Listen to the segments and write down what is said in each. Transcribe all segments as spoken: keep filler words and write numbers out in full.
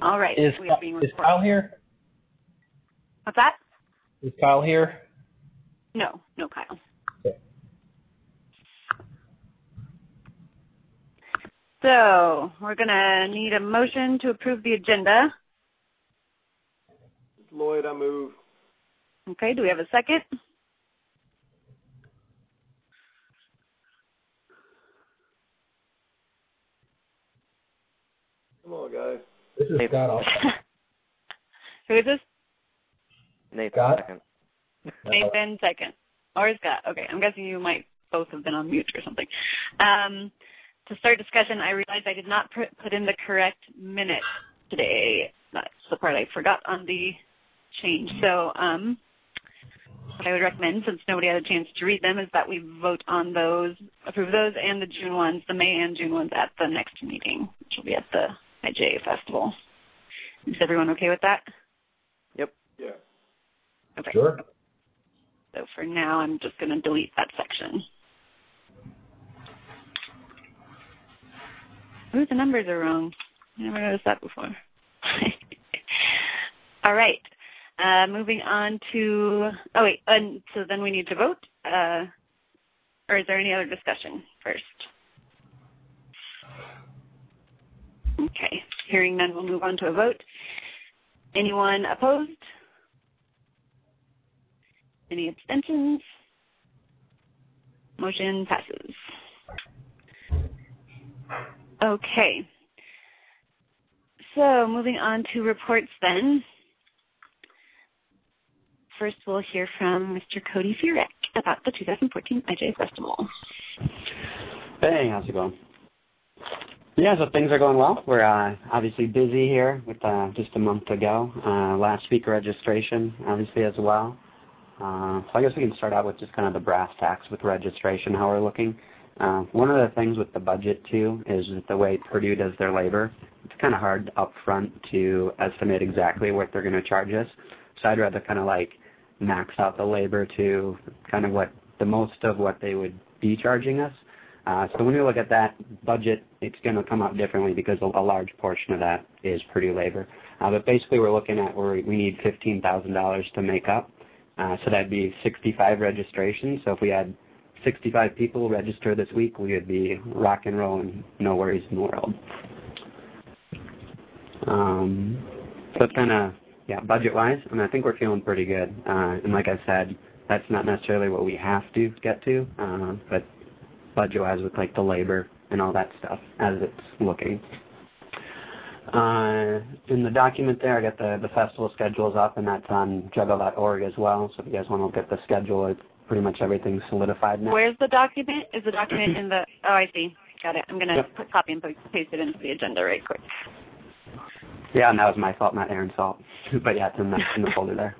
All right. Is, we are being is Kyle here? What's that? Is Kyle here? No, no Kyle. Okay. So we're going to need a motion to approve the agenda. Lloyd, I move. Okay, do we have a second? Come on, guys. This is Scott. Who is this? Nathan, Scott? second. Nathan, second. Or Scott. Okay, I'm guessing you might both have been on mute or something. Um, to start discussion, I realized I did not put in the correct minute today. That's the part I forgot on the change. So um, what I would recommend, since nobody had a chance to read them, is that we vote on those, approve those and the June ones, the May and June ones at the next meeting, which will be at the I J A Festival. Is everyone okay with that? Yep. Yeah. Okay. Sure. So for now, I'm just going to delete that section. Ooh, the numbers are wrong. I never noticed that before. All right. Uh, moving on to, oh wait, um, so then we need to vote. Uh, or is there any other discussion first? Okay. Hearing none, we'll move on to a vote. Anyone opposed? Any abstentions? Motion passes. Okay. So moving on to reports then. First, we'll hear from Mister Cody Furek about the two thousand fourteen I J A Festival. Hey, how's it going? Yeah, so things are going well. We're uh, obviously busy here with uh, just a month to go. Uh, last week registration, obviously, as well. Uh, so I guess we can start out with just kind of the brass tacks with registration, how we're looking. Uh, one of the things with the budget, too, is that the way Purdue does their labor. It's kind of hard up front to estimate exactly what they're going to charge us. So I'd rather kind of like max out the labor to kind of what the most of what they would be charging us. Uh, so when we look at that budget, it's going to come out differently because a, a large portion of that is Purdue labor. Uh, but basically we're looking at where we need fifteen thousand dollars to make up. Uh, so that'd be sixty-five registrations. So if we had sixty-five people register this week, we would be rock and rolling, no worries in the world. Um, so it's kind of, yeah, budget-wise, and I think we're feeling pretty good. Uh, and like I said, that's not necessarily what we have to get to, uh, but budget-wise with like the labor and all that stuff as it's looking. Uh, in the document there, I got the, the festival schedules up, and that's on juggle dot org as well. So if you guys want to look at the schedule, it's pretty much everything solidified now. Where's the document? Is the document in the, oh, I see. Got it. I'm going to Yep. put copy and paste it into the agenda right quick. Yeah, and that was my fault, not Aaron's fault. But yeah, it's in the, in the folder there.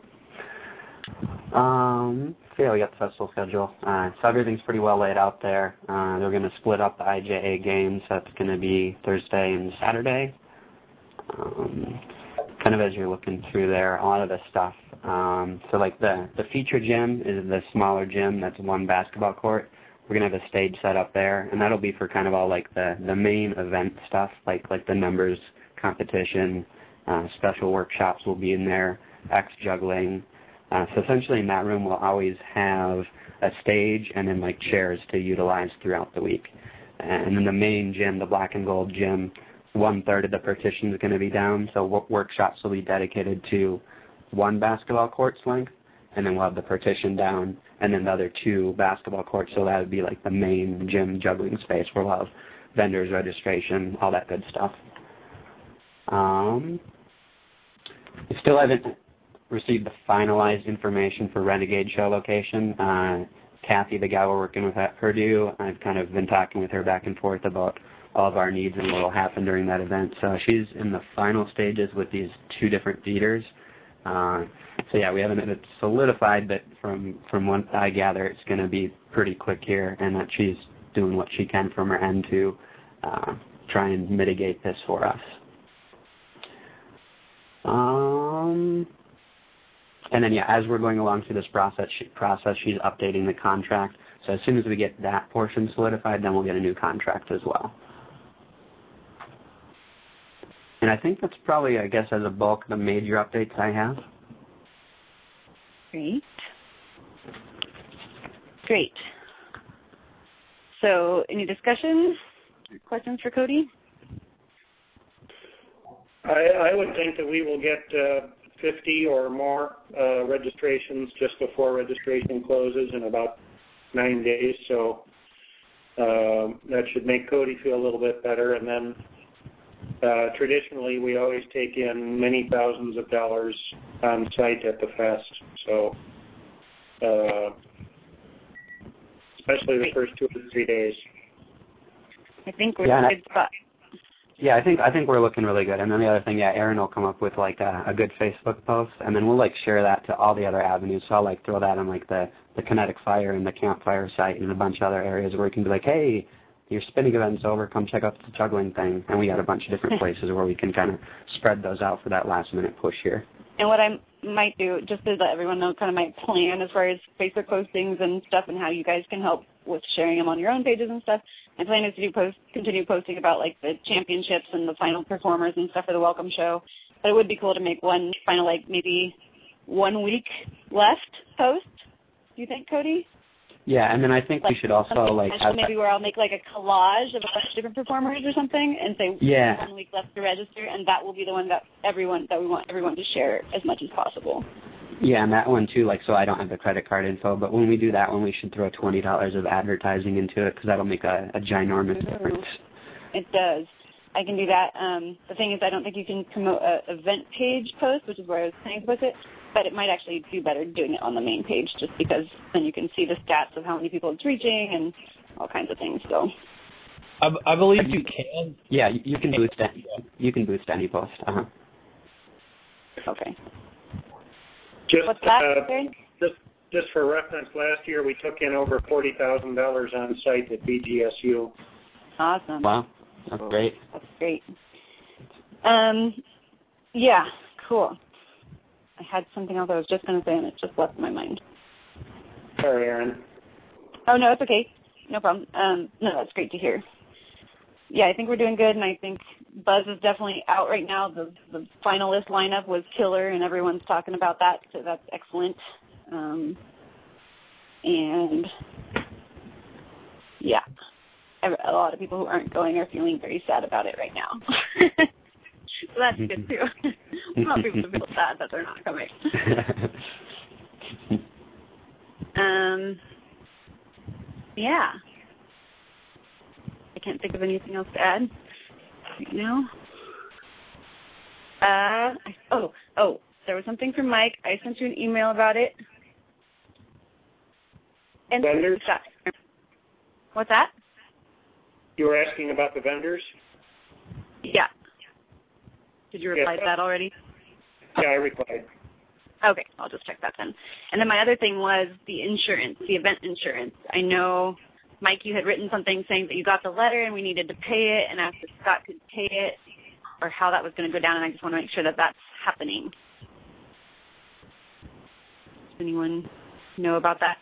Um, so yeah, we got the festival schedule. Uh, so everything's pretty well laid out there. Uh, they're going to split up the I J A games. That's going to be Thursday and Saturday. Um, kind of as you're looking through there, a lot of the stuff. Um, so like the, the feature gym is the smaller gym. That's one basketball court. We're going to have a stage set up there, and that'll be for kind of all like the, the main event stuff, like like the numbers competition, uh, special workshops will be in there, X juggling. Uh, so essentially in that room we'll always have a stage and then like chairs to utilize throughout the week. And then the main gym, the black and gold gym, one-third of the partition is going to be down, so w- workshops will be dedicated to one basketball court's length, and then we'll have the partition down, and then the other two basketball courts, so that would be like the main gym juggling space where we'll have vendors, registration, all that good stuff. Um, we still haven't received the finalized information for Renegade show location. Uh, Kathy, the guy we're working with at Purdue, I've kind of been talking with her back and forth about all of our needs and what will happen during that event. So she's in the final stages with these two different theaters. Uh, so yeah, we haven't it's solidified, but from, from what I gather, it's going to be pretty quick here, and that she's doing what she can from her end to uh, try and mitigate this for us. Um, and then yeah, as we're going along through this process, she, process, she's updating the contract. So as soon as we get that portion solidified, then we'll get a new contract as well. And I think that's probably, I guess, as a bulk, the major updates I have. Great. Great. So any discussion or questions for Cody? I, I would think that we will get uh, fifty or more uh, registrations just before registration closes in about nine days. So uh, that should make Cody feel a little bit better. And then uh, traditionally, we always take in many thousands of dollars on site at the fest. So uh, especially the first two or three days. I think we're Yeah, in a and good spot. Yeah, I think I think we're looking really good. And then the other thing, yeah, Aaron will come up with like a, a good Facebook post, and then we'll like share that to all the other avenues. So I'll like throw that on like the the Kinetic Fire and the Campfire site and a bunch of other areas where we can be like, hey, your spinning event's over, come check out the juggling thing. And we got a bunch of different places where we can kind of spread those out for that last minute push here. And what I might do, just to let everyone know kind of my plan as far as Facebook postings and stuff and how you guys can help with sharing them on your own pages and stuff, my plan is to do post, continue posting about like the championships and the final performers and stuff for the welcome show. But it would be cool to make one final, like maybe one week left post. Do you think, Cody? Yeah, and then I think like, we should also like have maybe where I'll make like a collage of a bunch of different performers or something, and say yeah. one week left to register, and that will be the one that everyone that we want everyone to share as much as possible. Yeah, and that one too. Like, so I don't have the credit card info, but when we do that one, we should throw twenty dollars of advertising into it because that'll make a, a ginormous Ooh, difference. It does. I can do that. Um, the thing is, I don't think you can promote a event page post, which is where I was planning to post it. But it might actually do better doing it on the main page just because then you can see the stats of how many people it's reaching and all kinds of things. So, I, I believe you can. Yeah, you, you can boost any, you can boost any post. Uh-huh. Okay. Just, What's that, uh, Barry? just, just for reference, last year we took in over forty thousand dollars on site at B G S U. Awesome. Wow, that's great. That's great. Um, yeah, cool. I had something else I was just going to say, and it just left my mind. Sorry, Aaron. Oh, no, it's okay. No problem. Um, no, that's great to hear. Yeah, I think we're doing good, and I think buzz is definitely out right now. The, the finalist lineup was killer, and everyone's talking about that, so that's excellent. Um, and, yeah, a lot of people who aren't going are feeling very sad about it right now. So that's good, too. I want people to feel sad that they're not coming. um, yeah. I can't think of anything else to add right now. Uh, I, oh, oh, there was something from Mike. I sent you an email about it. And Vendors? What's that? You were asking about the vendors? Yeah. Did you reply Yes. to that already? Yeah, I replied. Okay, I'll just check that then. And then my other thing was the insurance, the event insurance. I know, Mike, you had written something saying that you got the letter and we needed to pay it and asked if Scott could pay it or how that was going to go down, and I just want to make sure that that's happening. Does anyone know about that?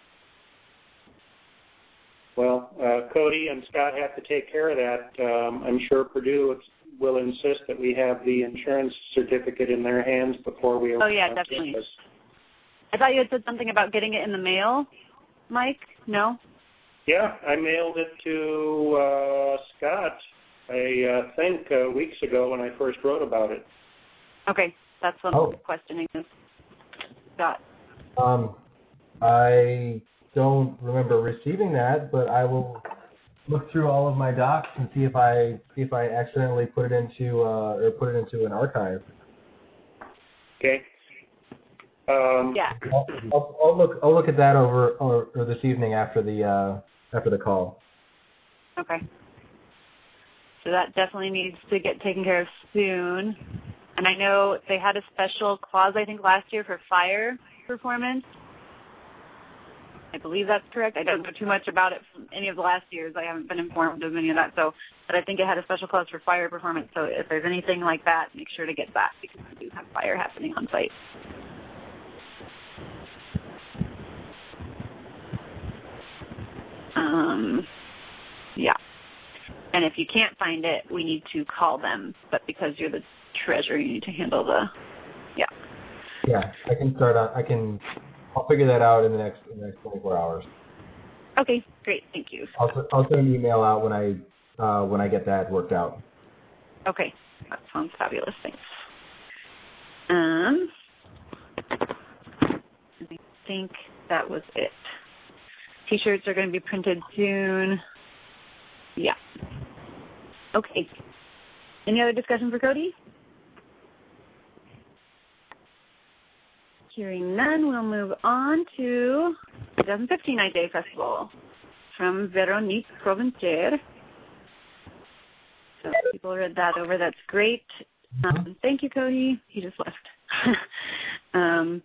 Well, uh, Cody and Scott have to take care of that. Um, I'm sure Purdue will insist that we have the insurance certificate in their hands before we. Oh, yeah, definitely. Campus. I thought you had said something about getting it in the mail, Mike. No? Yeah, I mailed it to uh, Scott, I uh, think, uh, weeks ago when I first wrote about it. Okay, that's what Oh. I'm questioning is Scott. Um, I don't remember receiving that, but I will look through all of my docs and see if I see if I accidentally put it into uh, or put it into an archive. Okay. Um, Yeah. I'll, I'll, I'll look I'll look at that over or, or this evening after the uh, after the call. Okay. So that definitely needs to get taken care of soon. And I know they had a special clause, I think, last year for fire performance. I believe that's correct. I don't know too much about it from any of the last years. I haven't been informed of any of that. So, but I think it had a special clause for fire performance. So if there's anything like that, make sure to get that because we do have fire happening on site. Um, yeah. And if you can't find it, we need to call them. But because you're the treasurer, you need to handle the, yeah. Yeah, I can start on, I can, I'll figure that out in the next, in the next twenty-four hours. Okay, great, thank you. I'll, I'll send an email out when I, uh, when I get that worked out. Okay, that sounds fabulous, thanks. Um, I think that was it. T-shirts are going to be printed soon. Yeah. Okay. Any other discussion for Cody? Hearing none, we'll move on to twenty fifteen I J A Festival from Veronique Provencher. So people read that over. That's great. Um, thank you, Cody. He just left. um,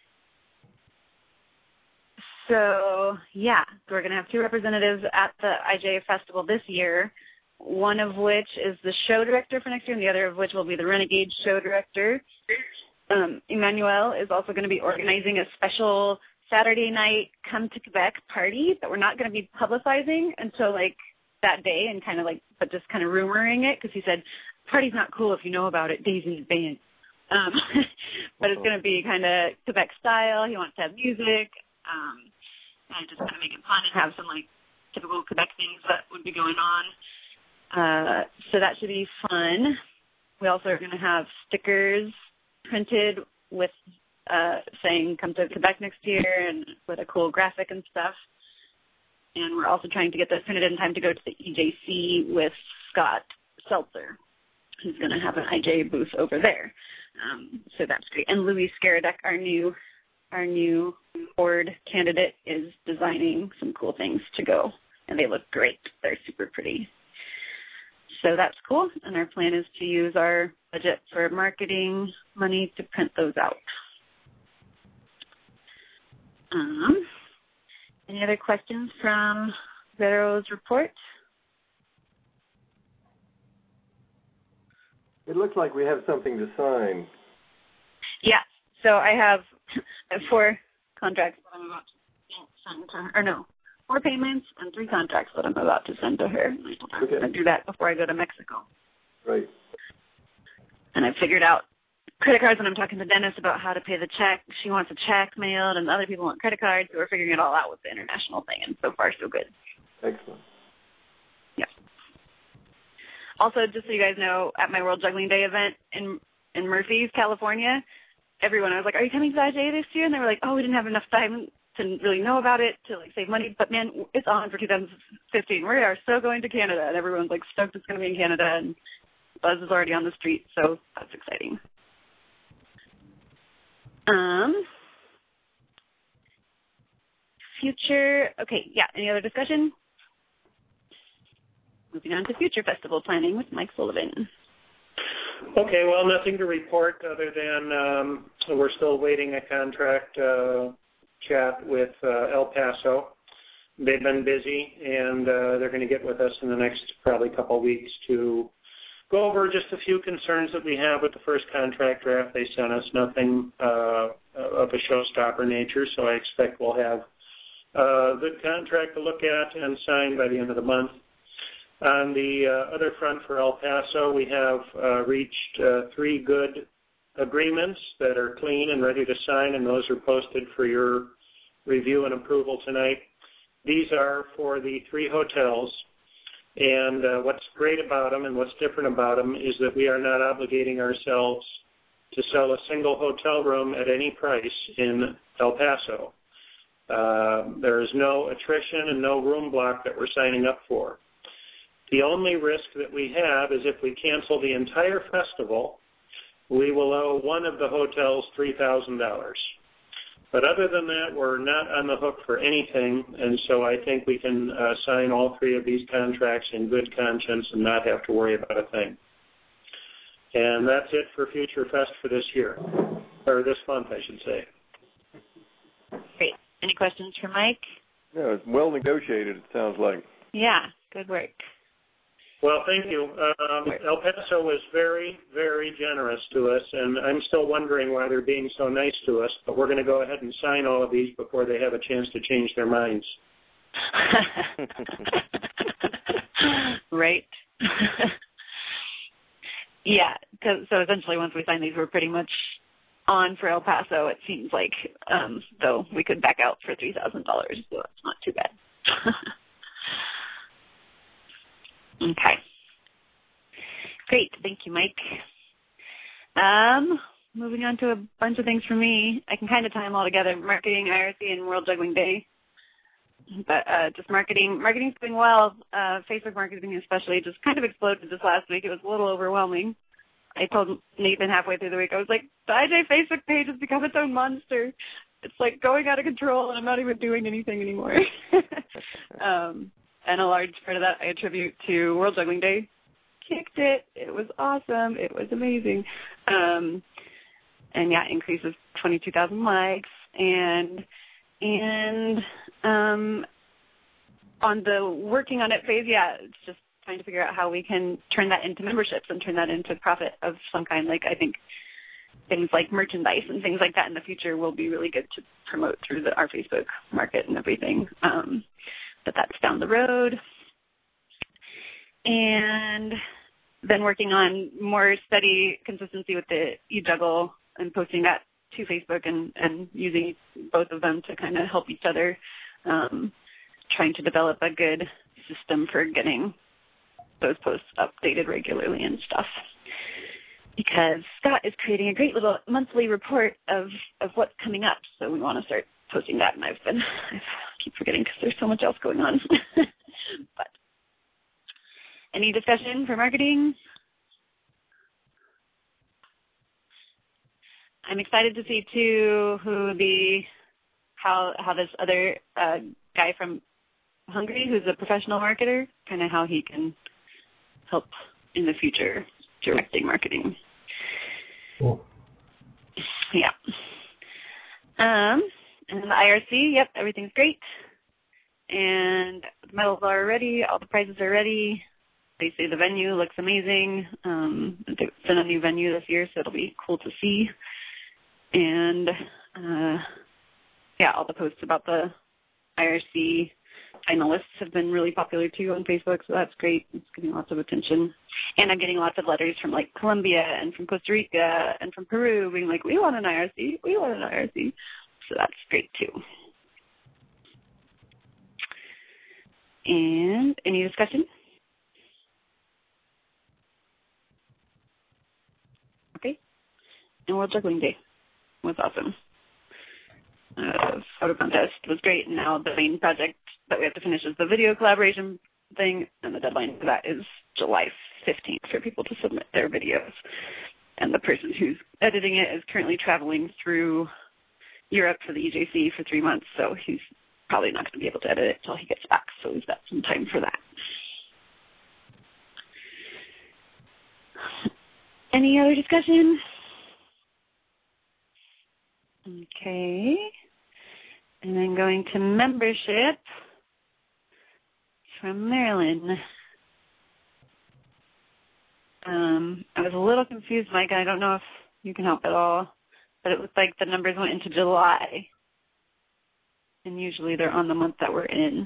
so, yeah, we're going to have two representatives at the I J A Festival this year, one of which is the show director for next year, and the other of which will be the Renegade show director. Um, Emmanuel is also going to be organizing a special Saturday night Come to Quebec party that we're not going to be publicizing until, like, that day and kind of, like, but just kind of rumoring it because he said, party's not cool if you know about it days in advance. Um, but it's going to be kind of Quebec style. He wants to have music um, and just kind of make it fun and have some, like, typical Quebec things that would be going on. Uh, so that should be fun. We also are going to have stickers printed with uh, saying come to Quebec next year and with a cool graphic and stuff. And we're also trying to get this printed in time to go to the E J C with Scott Seltzer, who's going to have an I J A booth over there. Um, so that's great. And Louis Skaradek, our new our new board candidate, is designing some cool things to go, and they look great. They're super pretty. So that's cool, and our plan is to use our budget for marketing money to print those out. Um, any other questions from Vero's report? It looks like we have something to sign. Yeah, so I have four contracts that I'm about to send to her, or no, four payments and three contracts that I'm about to send to her. I'm Okay. going to do that before I go to Mexico. Right. And I figured out credit cards when I'm talking to Dennis about how to pay the check. She wants a check mailed, and other people want credit cards, so we're figuring it all out with the international thing, and so far so good. Excellent. Yeah. Also, just so you guys know, at my World Juggling Day event in in Murphy's, California, everyone, I was like, are you coming to I J A this year? And they were like, oh, we didn't have enough time to really know about it to, like, save money. But, man, it's on for two thousand fifteen. We are so going to Canada. And everyone's, like, stoked it's going to be in Canada. And buzz is already on the street, so that's exciting. Um, future, okay, yeah, any other discussion? Moving on to future festival planning with Mike Sullivan. Okay, well, nothing to report other than um, we're still waiting a contract uh, chat with uh, El Paso. They've been busy, and uh, they're going to get with us in the next probably couple of weeks to go over just a few concerns that we have with the first contract draft they sent us. Nothing uh, of a showstopper nature, so I expect we'll have a good contract to look at and sign by the end of the month. On the uh, other front for El Paso, we have uh, reached uh, three good agreements that are clean and ready to sign, and those are posted for your review and approval tonight. These are for the three hotels, and uh, what's great about them and what's different about them is that we are not obligating ourselves to sell a single hotel room at any price in El Paso. Uh, there is no attrition and no room block that we're signing up for. The only risk that we have is if we cancel the entire festival, we will owe one of the hotels three thousand dollars. But other than that, we're not on the hook for anything, and so I think we can uh, sign all three of these contracts in good conscience and not have to worry about a thing. And that's it for Future Fest for this year, or this month, I should say. Great. Any questions for Mike? Yeah, it's well negotiated, it sounds like. Yeah, good work. Well, thank you. Um, El Paso was very, very generous to us, and I'm still wondering why they're being so nice to us, but we're going to go ahead and sign all of these before they have a chance to change their minds. Right. Yeah, 'cause, so essentially once we signed these, we're pretty much on for El Paso, it seems like, um, though we could back out for three thousand dollars, so it's not too bad. Okay. Great. Thank you, Mike. Um, moving on to a bunch of things for me. I can kind of tie them all together, marketing, I R C, and World Juggling Day. But uh, just marketing. Marketing's doing well. Uh, Facebook marketing especially just kind of exploded this last week. It was a little overwhelming. I told Nathan halfway through the week, I was like, the I J Facebook page has become its own monster. It's like going out of control, and I'm not even doing anything anymore. um, and a large part of that I attribute to World Juggling Day. Kicked it. It was awesome. It was amazing. Um, and, yeah, increase of twenty-two thousand likes. And, and um, on the working on it phase, yeah, it's just trying to figure out how we can turn that into memberships and turn that into profit of some kind. Like, I think things like merchandise and things like that in the future will be really good to promote through the, our Facebook market and everything. Um, but that's down the road. And then working on more steady consistency with the eJuggle and posting that to Facebook and, and using both of them to kind of help each other, um, trying to develop a good system for getting those posts updated regularly and stuff. Because Scott is creating a great little monthly report of, of what's coming up, so we want to start posting that, and I've been, I keep forgetting because there's so much else going on. But any discussion for marketing? I'm excited to see too who the how how this other uh, guy from Hungary, who's a professional marketer, kind of how he can help in the future directing marketing. Cool. Yeah. Um, and the I R C, yep, everything's great. And the medals are ready. All the prizes are ready. They say the venue looks amazing. Um, it's in a new venue this year, so it'll be cool to see. And, uh, yeah, all the posts about the I R C finalists have been really popular, too, on Facebook, so that's great. It's getting lots of attention. And I'm getting lots of letters from, like, Colombia and from Costa Rica and from Peru being like, we want an I R C, we want an I R C. So that's great, too. And any discussion? Okay. And World Juggling Day was awesome. Uh, photo contest was great, and now the main project that we have to finish is the video collaboration thing, and the deadline for that is July fifteenth for people to submit their videos. And the person who's editing it is currently traveling through Europe for the E J C for three months, so he's probably not going to be able to edit it until he gets back, so we've got some time for that. Any other discussion? Okay. And then going to membership from Marilyn. Um, I was a little confused, Mike. I don't know if you can help at all, but it looked like the numbers went into July. And usually they're on the month that we're in.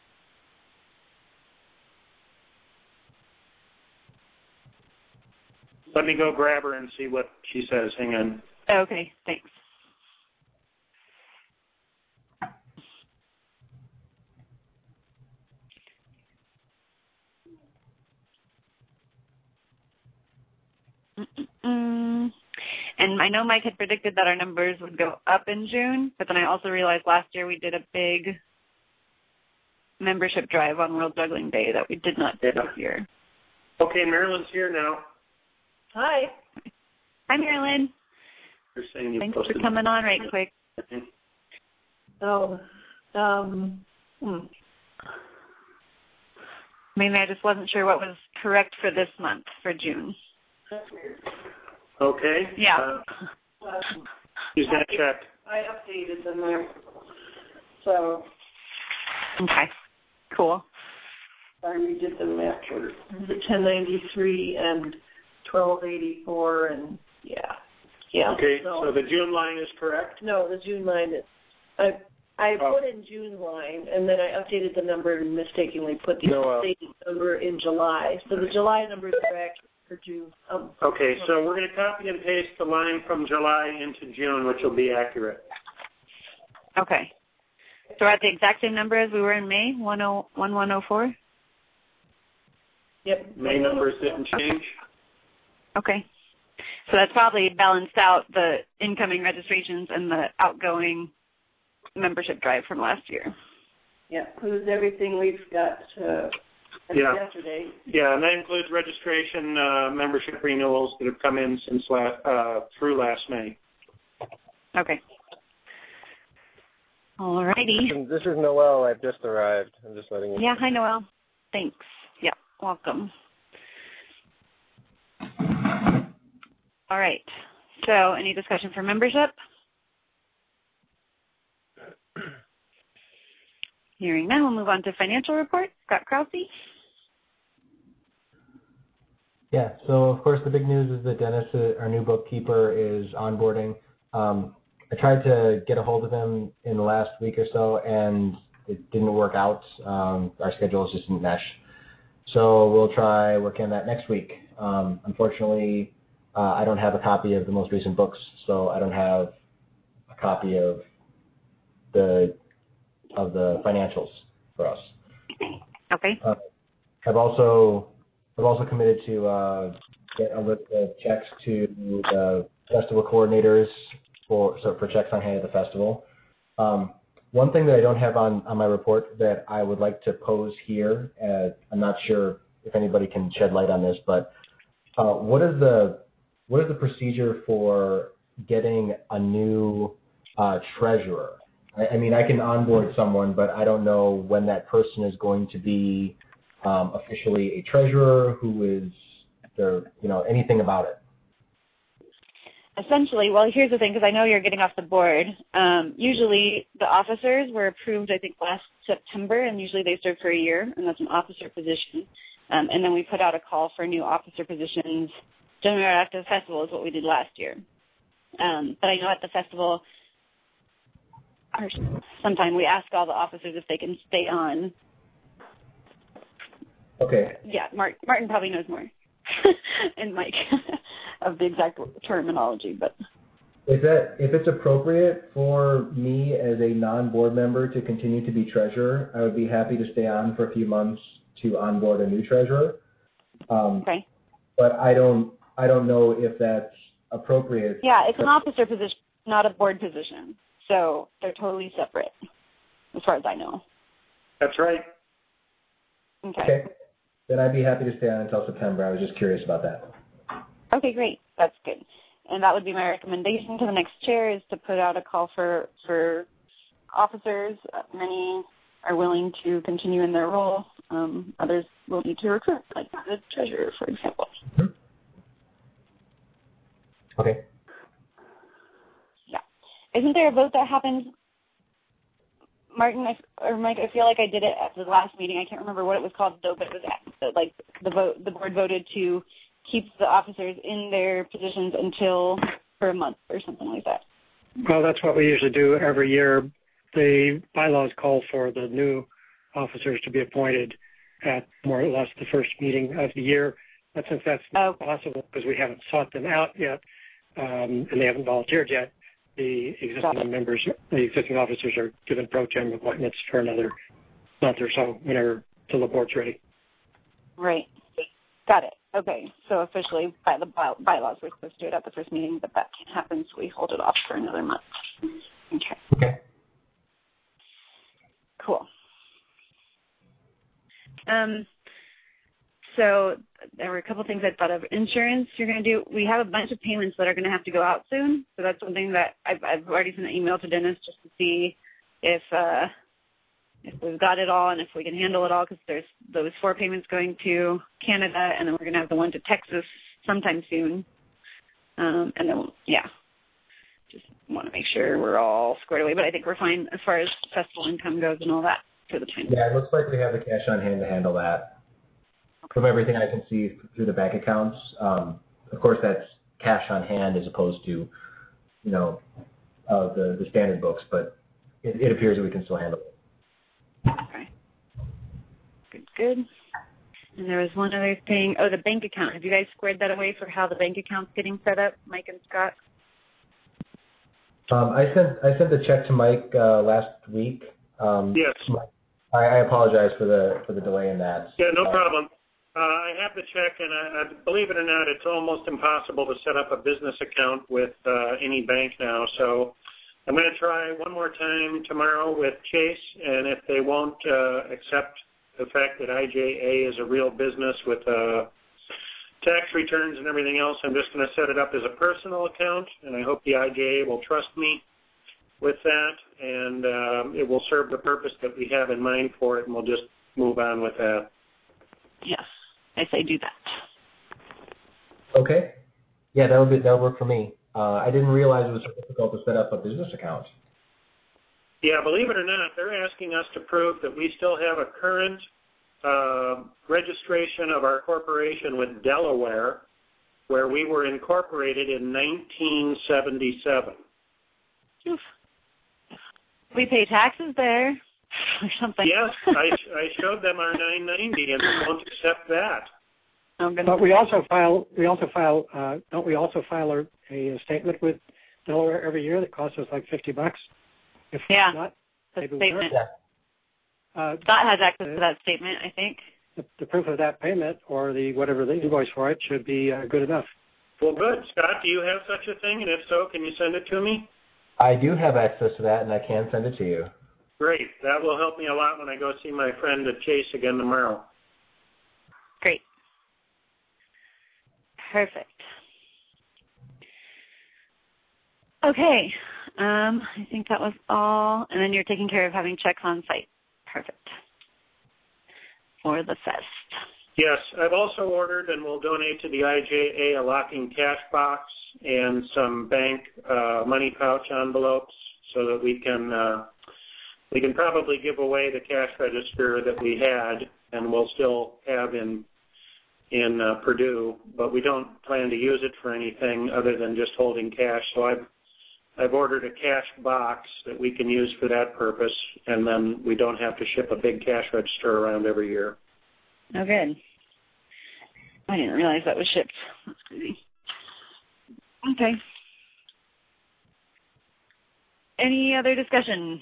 Let me go grab her and see what she says. Hang on. Okay, thanks. Mm-mm. And I know Mike had predicted that our numbers would go up in June, but then I also realized last year we did a big membership drive on World Juggling Day that we did not do this year. Okay, Marilyn's here now. Hi. Hi, Marilyn. You're saying you Thanks posted. for coming on right quick. So, um, hmm. Maybe I just wasn't sure what was correct for this month, for June. That's weird. Okay. Yeah. Uh, Um, she's going to check. I updated them there. So, Okay. Cool. I redid them after the ten ninety-three and twelve eighty-four, and yeah. Yeah. Okay, so, so the June line is correct? no, the June line is, I I Oh. put in June's line, and then I updated the number and mistakenly put the Noel. updated number in July. So the July numbers are accurate for June. Um, Okay, so we're going to copy and paste the line from July into June, which will be accurate. Okay. So we're at the exact same number as we were in May, one one one oh four? Yep. May numbers didn't change. Okay. So that's probably balanced out the incoming registrations and the outgoing membership drive from last year. Yeah, includes everything we've got uh, Yeah. yesterday. Yeah, and that includes registration, uh, membership renewals that have come in since last, uh, through last May. Okay. All righty. This is Noel. I've just arrived. I'm just letting you know. Yeah, hi, Noel. Thanks. Yeah, welcome. All right. So any discussion for membership? Hearing none, we'll move on to financial report. Scott Krause. Yeah, so of course the big news is that Dennis, uh, our new bookkeeper, is onboarding. Um, I tried to get a hold of him in the last week or so, and it didn't work out. Um, our schedules just didn't mesh. So we'll try working on that next week. Um, unfortunately, uh, I don't have a copy of the most recent books, so I don't have a copy of the of the financials for us. Okay. Uh, I've also I've also committed to uh, get a list of checks to the festival coordinators for so for checks on hand at the festival. Um, one thing that I don't have on, on my report that I would like to pose here, uh, I'm not sure if anybody can shed light on this, but uh, what is the what is the procedure for getting a new uh, treasurer? I, I mean, I can onboard someone, but I don't know when that person is going to be um, officially a treasurer, who is there, you know, anything about it. Essentially, well, here's the thing, because I know you're getting off the board. Um, usually the officers were approved, I think, last September, and usually they serve for a year, and that's an officer position. Um, and then we put out a call for new officer positions generally right after the festival is what we did last year. Um, but I know at the festival, or sometime we ask all the officers if they can stay on. Okay. Yeah, Mark, Martin probably knows more. And Mike of the exact terminology, but If that if it's appropriate for me as a non-board member to continue to be treasurer, I would be happy to stay on for a few months to onboard a new treasurer. Um, okay. But I don't I don't know if that's appropriate. Yeah, it's an officer position, not a board position, so they're totally separate, as far as I know. That's right. Okay. Okay. Then I'd be happy to stay on until September. I was just curious about that. Okay, great. That's good. And that would be my recommendation to the next chair, is to put out a call for, for officers. Uh, many are willing to continue in their role. Um, others will need to recruit, like the treasurer, for example. Mm-hmm. Okay. Yeah. Isn't there a vote that happens, Martin, I, or Mike, I feel like I did it at the last meeting. I can't remember what it was called, though, but it was at, like the vote. The board voted to keep the officers in their positions until for a month or something like that. Well, that's what we usually do every year. The bylaws call for the new officers to be appointed at more or less the first meeting of the year. But since that's not oh. possible because we haven't sought them out yet, um, and they haven't volunteered yet, the existing members, the existing officers are given pro tem appointments for another month or so, whenever, till the board's ready. Right. Got it. Okay. So officially, by the by- bylaws, we're supposed to do it at the first meeting, but that can't happen, so we hold it off for another month. Okay. Okay. Cool. Um. So there were a couple things I thought of. Insurance, you're going to do, we have a bunch of payments that are going to have to go out soon. So that's something that I've, I've already sent an email to Dennis just to see if uh, if we've got it all and if we can handle it all, because there's those four payments going to Canada, and then we're going to have the one to Texas sometime soon. Um, and then, yeah, just want to make sure we're all squared away. But I think we're fine as far as festival income goes and all that for the time. Yeah, it looks like we have the cash on hand to handle that. From everything I can see through the bank accounts, um, of course that's cash on hand as opposed to, you know, uh, the, the standard books. But it, it appears that we can still handle it. Okay. Good, good. And there was one other thing. Oh, the bank account. Have you guys squared that away for how the bank account's getting set up, Mike and Scott? Um, I sent I sent the check to Mike uh, last week. Um, Yes. I, I apologize for the for the delay in that. Yeah, no Uh, problem. Uh, I have the check, and I, I, believe it or not, it's almost impossible to set up a business account with uh, any bank now. So I'm going to try one more time tomorrow with Chase, and if they won't uh, accept the fact that I J A is a real business with uh, tax returns and everything else, I'm just going to set it up as a personal account, and I hope the I J A will trust me with that, and um, it will serve the purpose that we have in mind for it, and we'll just move on with that. Yes, I say do that. Okay. Yeah, that would be that would work for me. Uh, I didn't realize it was so difficult to set up a business account. Yeah, believe it or not, they're asking us to prove that we still have a current uh, registration of our corporation with Delaware, where we were incorporated in nineteen seventy-seven. Oof. We pay taxes there or something. Yes, I, I showed them our nine ninety, and they won't accept that. Oh, But we also file, we also file, uh, don't we also file a, a statement with Delaware every year that costs us like fifty bucks? If Yeah, not, the maybe we statement. Uh, Scott has access to that statement, I think. the, the proof of that payment or the whatever the invoice for it should be uh, good enough. Well, good. Scott, do you have such a thing? And if so, can you send it to me? I do have access to that, and I can send it to you. Great. That will help me a lot when I go see my friend at Chase again tomorrow. Great. Perfect. Okay. Um, I think that was all. And then you're taking care of having checks on site. Perfect. For the fest. Yes, I've also ordered and will donate to the I J A a locking cash box and some bank uh, money pouch envelopes so that we can uh, we can probably give away the cash register that we had and we'll still have in in uh, Purdue, but we don't plan to use it for anything other than just holding cash. So I've I've ordered a cash box that we can use for that purpose, and then we don't have to ship a big cash register around every year. Oh, good. I didn't realize that was shipped. That's crazy. Okay. Any other discussion?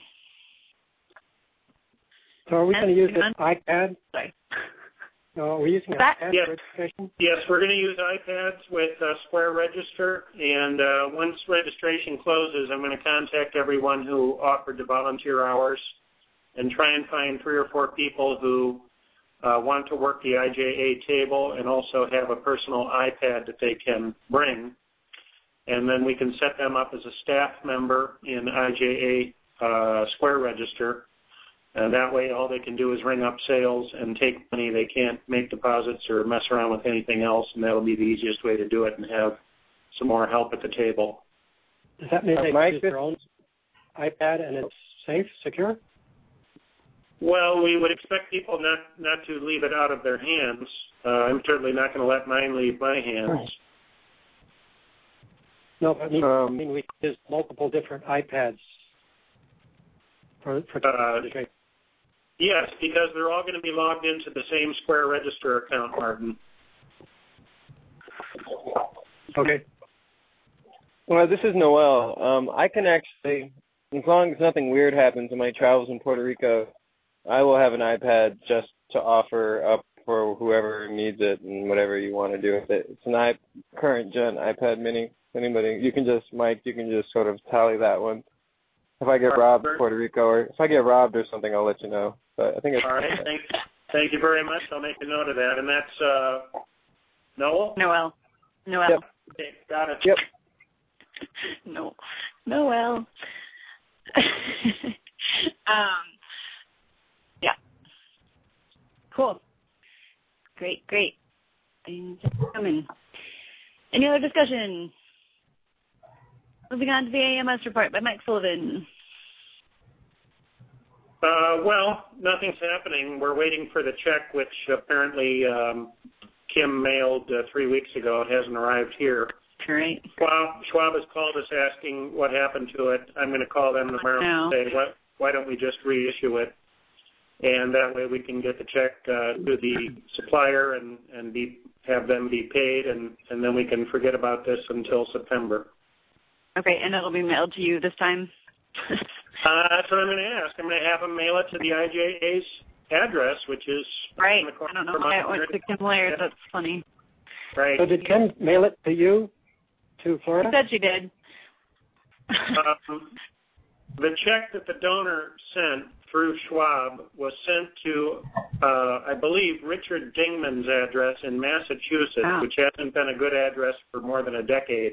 So are we going to use an iPad? Sorry. No, are we using an That, iPad yes. registration? Yes, we're going to use iPads with uh, Square Register, and uh, once registration closes, I'm going to contact everyone who offered to volunteer hours and try and find three or four people who uh, want to work the I J A table and also have a personal iPad that they can bring. And then we can set them up as a staff member in I J A uh, Square Register. And that way all they can do is ring up sales and take money. They can't make deposits or mess around with anything else, and that'll be the easiest way to do it and have some more help at the table. Does that mean Uh, they Mike, can use their own iPad and it's safe, secure? Well, we would expect people not, not to leave it out of their hands. Uh, I'm certainly not going to let mine leave my hands. No, but I mean, Um, I mean we can use multiple different iPads for, for Uh, registration. Yes, because they're all going to be logged into the same Square Register account, Martin. Okay. Well, this is Noel. Um, I can actually, as long as nothing weird happens in my travels in Puerto Rico, I will have an iPad just to offer up for whoever needs it and whatever you want to do with it. It's an I, current gen iPad mini. Anybody, you can just, Mike, you can just sort of tally that one. If I get robbed in Puerto Rico, or if I get robbed or something, I'll let you know. But I think it's All right, thank, thank you very much. I'll make a note of that. And that's uh, Noel? Noel. Noel. Yep. Okay, got it. Yep. No. Noel. um, yeah. Cool. Great, great. Thanks for coming. Any other discussion? Moving on to the A M S report by Mike Sullivan. Uh, well, nothing's happening. We're waiting for the check, which apparently um, Kim mailed uh, three weeks ago. It hasn't arrived here. Great. Schwab, Schwab has called us asking what happened to it. I'm going to call them tomorrow No. and say what, why don't we just reissue it? And that way we can get the check uh, to the supplier and, and be, have them be paid, and, and then we can forget about this until September. Okay, and it'll be mailed to you this time? uh, that's what I'm going to ask. I'm going to have them mail it to the I J A's address, which is... Right. I don't know why it went to Kim Laird. That's funny. Right. So did Kim mail it to you, to Florida? She said she did. um, the check that the donor sent through Schwab was sent to, uh, I believe, Richard Dingman's address in Massachusetts, oh. which hasn't been a good address for more than a decade.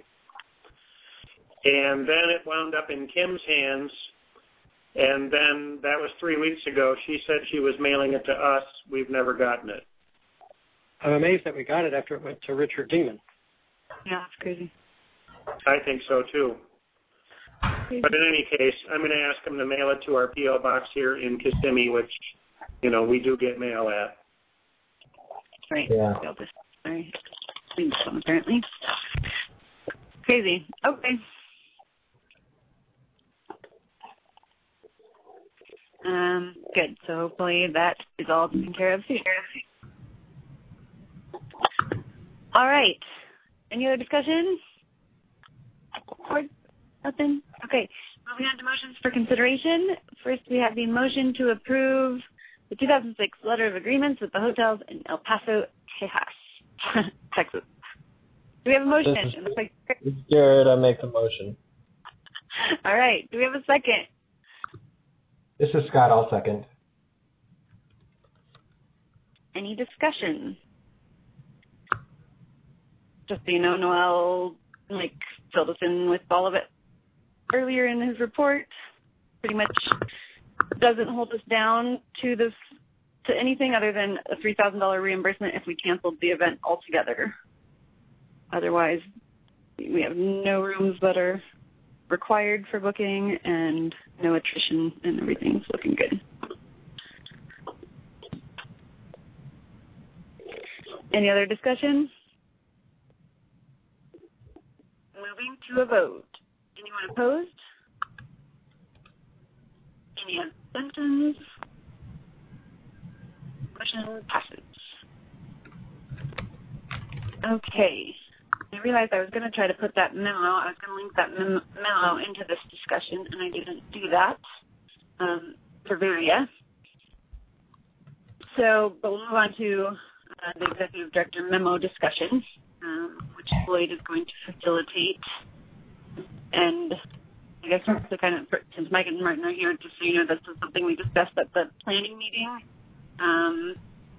And then it wound up in Kim's hands, and then that was three weeks ago. She said she was mailing it to us. We've never gotten it. I'm amazed that we got it after it went to Richard Dingman. Yeah, that's crazy. I think so, too. But in any case, I'm going to ask them to mail it to our P O box here in Kissimmee, which, you know, we do get mail at. Right. Yeah. Sorry. Apparently. Crazy. Okay. Um, good. So hopefully that is all taken care of soon. All right. Any other discussion? Or nothing? Okay. Moving on to motions for consideration. First, we have the motion to approve the two thousand six letter of agreements with the hotels in El Paso, Texas. Texas. Do we have a motion? This is, it looks like... this is Jared. I make the motion. All right. Do we have a second? This is Scott. I'll second. Any discussion? Just so you know, Noel like filled us in with all of it earlier in his report. Pretty much doesn't hold us down to this to anything other than a three thousand dollars reimbursement if we canceled the event altogether. Otherwise, we have no rooms that are required for booking and no attrition, and everything's looking good. Any other discussion? Moving to a vote. Anyone opposed? Any abstentions? Motion passes. Okay. I realized I was going to try to put that memo, I was going to link that mem- memo into this discussion, and I didn't do that um, for Varia. So, but we'll move on to uh, the Executive Director memo discussion, um, which Floyd is going to facilitate. And I guess to kind of, since Mike and Martin are here, just so you know, this is something we discussed at the planning meeting. Um,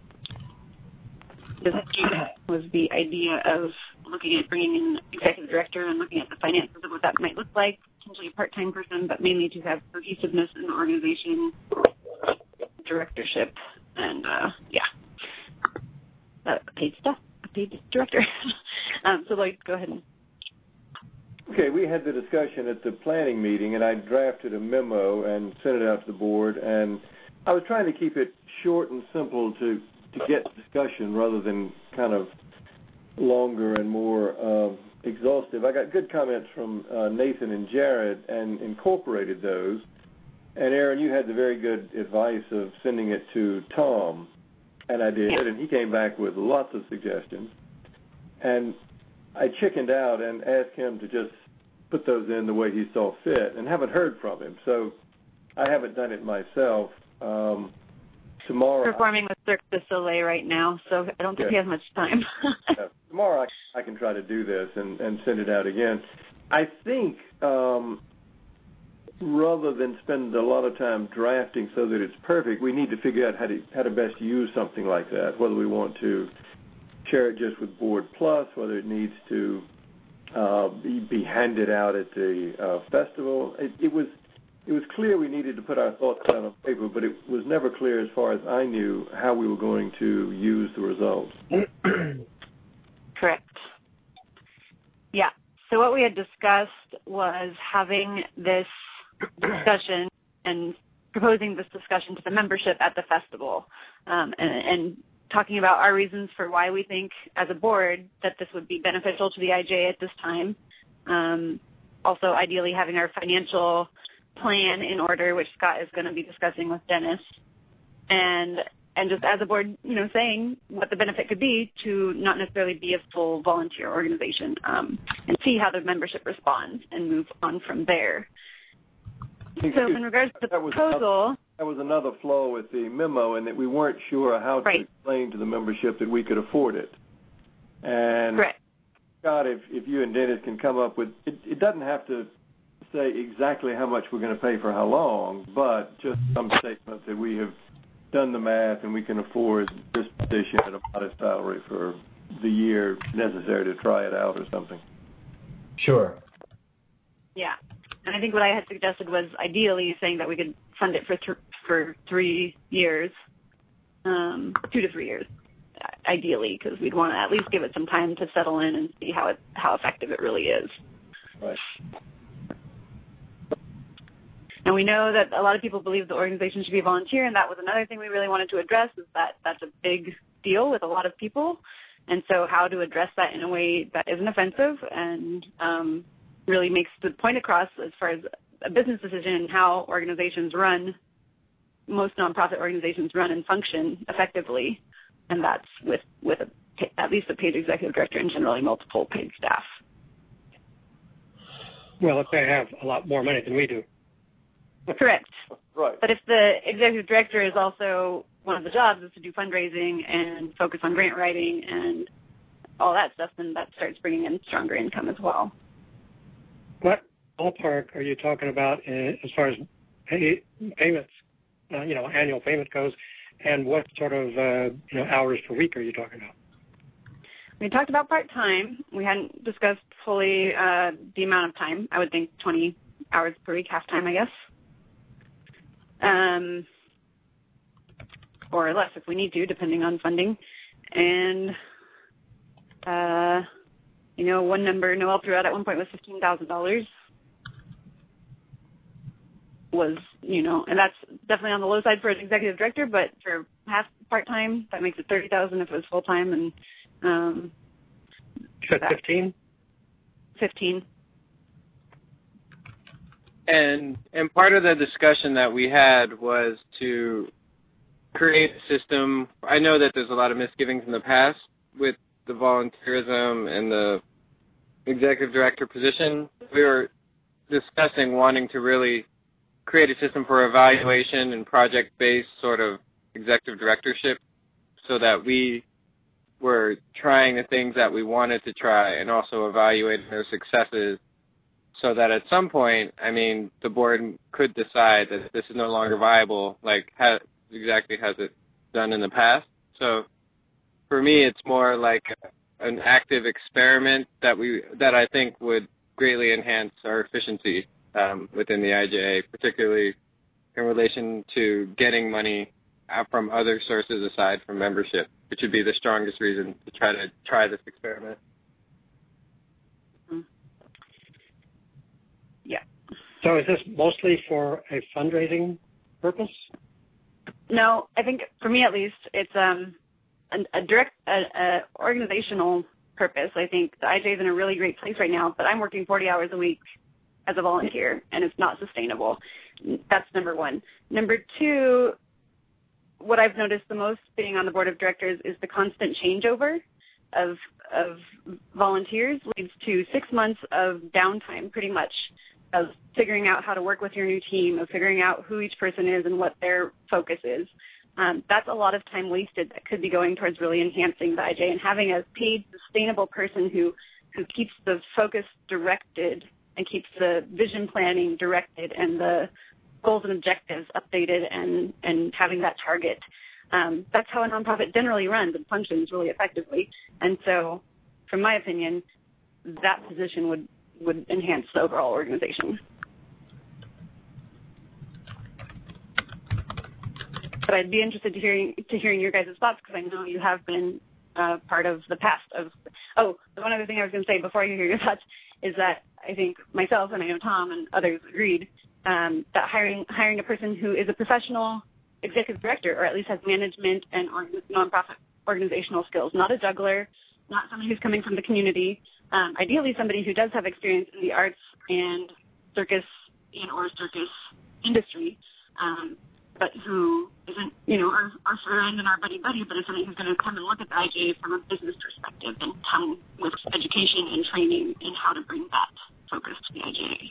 this was the idea of looking at bringing in executive director and looking at the finances of what that might look like, potentially a part-time person, but mainly to have cohesiveness in the organization, directorship, and, uh, yeah, uh, paid stuff, a paid director. um, so, Lloyd, go ahead. Okay, we had the discussion at the planning meeting, and I drafted a memo and sent it out to the board, and I was trying to keep it short and simple to, to get discussion rather than kind of longer and more uh, exhaustive. I got good comments from uh, Nathan and Jared and incorporated those. And Aaron, you had the very good advice of sending it to Tom, and I did, and he came back with lots of suggestions. And I chickened out and asked him to just put those in the way he saw fit, and haven't heard from him. So I haven't done it myself. Um, tomorrow, performing with Cirque du Soleil right now, so I don't think yeah. he has much time. yeah. Tomorrow I, I can try to do this and, and send it out again. I think um, rather than spend a lot of time drafting so that it's perfect, we need to figure out how to how to best use something like that, whether we want to share it just with Board Plus, whether it needs to uh, be, be handed out at the uh, festival. It, it was it was clear we needed to put our thoughts down on paper, but it was never clear as far as I knew how we were going to use the results. Correct. Yeah. So what we had discussed was having this discussion and proposing this discussion to the membership at the festival, um, and, and talking about our reasons for why we think as a board that this would be beneficial to the I J A at this time. Um, also, ideally having our financial plan in order, which Scott is going to be discussing with Dennis, and and just as a board, you know, saying what the benefit could be to not necessarily be a full volunteer organization, um, and see how the membership responds and move on from there. So in regards to the that was proposal... Another, that was another flaw with the memo, in that we weren't sure how right. to explain to the membership that we could afford it. And Correct. Scott, if, if you and Dennis can come up with, it, it doesn't have to say exactly how much we're going to pay for how long, but just some statement that we have done the math and we can afford this position at a modest salary for the year necessary to try it out or something. Sure. Yeah. And I think what I had suggested was ideally saying that we could fund it for th- for three years, um, two to three years, ideally, because we'd want to at least give it some time to settle in and see how it how effective it really is. Right. And we know that a lot of people believe the organization should be volunteer, and that was another thing we really wanted to address, is that that's a big deal with a lot of people. And so how to address that in a way that isn't offensive and um, really makes the point across as far as a business decision and how organizations run, most nonprofit organizations run and function effectively, and that's with, with a, at least a paid executive director and generally multiple paid staff. Well, if they have a lot more money than we do. Correct. Right. But if the executive director is also, one of the jobs is to do fundraising and focus on grant writing and all that stuff, then that starts bringing in stronger income as well. What ballpark are you talking about uh, as far as pay, payments, uh, you know, annual payment goes, and what sort of uh, you know hours per week are you talking about? We talked about part-time. We hadn't discussed fully uh, the amount of time. I would think twenty hours per week, half-time, I guess. Um, or less if we need to, depending on funding. And, uh, you know, one number Noel threw out at one point was fifteen thousand dollars. Was, you know, and that's definitely on the low side for an executive director, but for half part-time, that makes it thirty thousand dollars if it was full-time. And um, you said fifteen? fifteen. And and part of the discussion that we had was to create a system. I know that there's a lot of misgivings in the past with the volunteerism and the executive director position. We were discussing wanting to really create a system for evaluation and project-based sort of executive directorship so that we were trying the things that we wanted to try and also evaluating their successes, so that at some point, I mean, the board could decide that this is no longer viable, like how exactly has it done in the past. So for me, it's more like an active experiment that we that I think would greatly enhance our efficiency um, within the I J A, particularly in relation to getting money from other sources aside from membership, which would be the strongest reason to try to try this experiment. Yeah. So is this mostly for a fundraising purpose? No, I think for me at least, it's um, a, a direct a, a organizational purpose. I think the I J A is in a really great place right now, but I'm working forty hours a week as a volunteer, and it's not sustainable. That's number one. Number two, what I've noticed the most being on the board of directors is the constant changeover of of volunteers leads to six months of downtime, pretty much, of figuring out how to work with your new team, of figuring out who each person is and what their focus is. Um, that's a lot of time wasted that could be going towards really enhancing the I J A and having a paid, sustainable person who, who keeps the focus directed and keeps the vision planning directed and the goals and objectives updated and, and having that target. Um, that's how a nonprofit generally runs and functions really effectively. And so, from my opinion, that position would, would enhance the overall organization. But I'd be interested to hearing to hearing your guys' thoughts, because I know you have been uh, part of the past of. Oh, the one other thing I was going to say before I hear your thoughts is that I think myself and I know Tom and others agreed um, that hiring hiring a person who is a professional executive director, or at least has management and or, nonprofit organizational skills, not a juggler, not somebody who's coming from the community. Um, ideally, somebody who does have experience in the arts and circus in or circus industry, um, but who isn't, you know, our, our friend and our buddy-buddy, but is somebody who's going to come and look at the I J A from a business perspective and come with education and training in how to bring that focus to the I J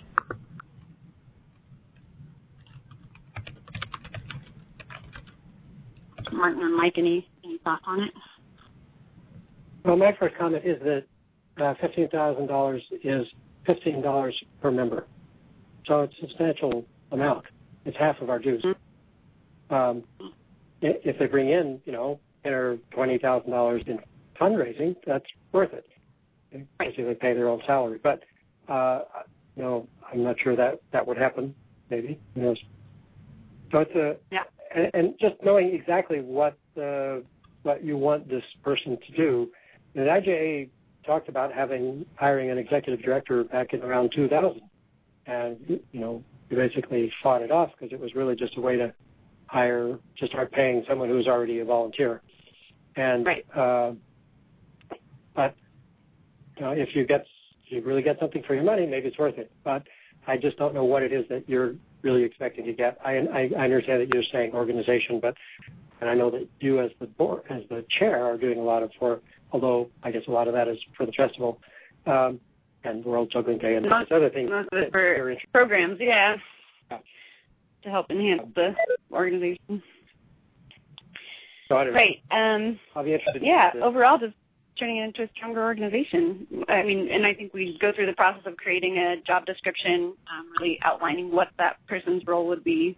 A. Martin or Mike, any, any thoughts on it? Well, my first comment is that uh, fifteen thousand dollars is fifteen dollars per member. So it's a substantial amount. It's half of our dues. Um, if they bring in, you know, ten or twenty thousand dollars in fundraising, that's worth it. They basically pay their own salary. But, uh, you know, I'm not sure that that would happen, maybe. Who knows? So it's a, yeah. and, and just knowing exactly what uh, what you want this person to do. The I J A talked about having hiring an executive director back in around two thousand, and you know we basically fought it off because it was really just a way to hire, to start paying someone who was already a volunteer. And right. uh, but you know, if you get if you really get something for your money, maybe it's worth it. But I just don't know what it is that you're really expecting to get. I I, I understand that you're saying organization, but and I know that you as the board, as the chair, are doing a lot of work. Although I guess a lot of that is for the festival um, and World Juggling Day and most, other things. Most of it for programs, yeah, yeah, to help enhance the organization. So I don't right. Um, I'll be interested. Yeah. In overall, just turning it into a stronger organization. I mean, and I think we go through the process of creating a job description, um, really outlining what that person's role would be,